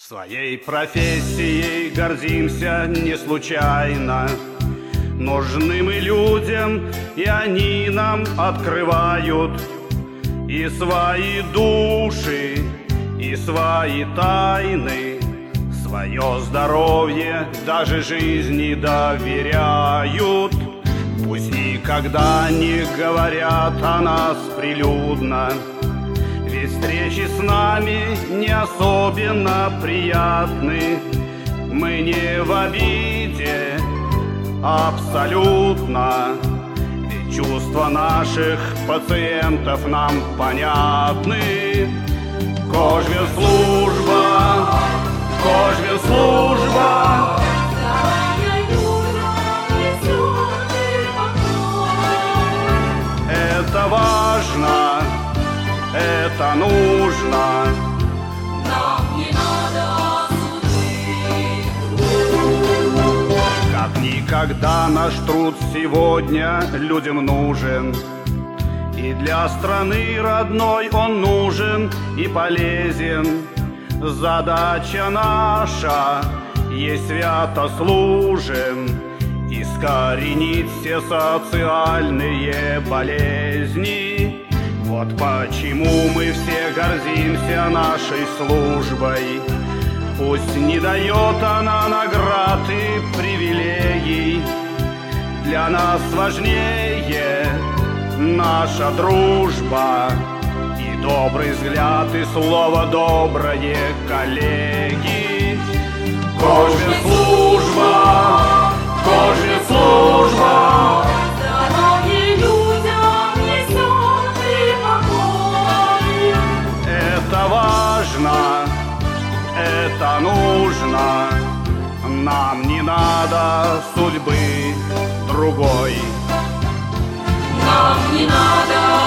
Своей профессией гордимся не случайно. Нужны мы людям, и они нам открывают и свои души, и свои тайны, свое здоровье, даже жизни доверяют. Пусть никогда не говорят о нас прилюдно, ведь встречи с нами не особенно приятны. Мы не в обиде абсолютно, ведь чувства наших пациентов нам понятны. Кожмедслужба, Кожмедслужба. Это важно, это нужно. Нам не надо судить. Как никогда наш труд сегодня людям нужен, и для страны родной он нужен и полезен. Задача наша ей свято служим: искоренить все социальные болезни. Вот почему мы все гордимся нашей службой. Пусть не дает она наград и привилегий, для нас важнее наша дружба и добрый взгляд, и слово доброе, коллеги. Кожмедслужба, Кожмедслужба. Здоровье людям несет и покой. Это важно, это нужно. Нам не надо судьбы другой. Нам не надо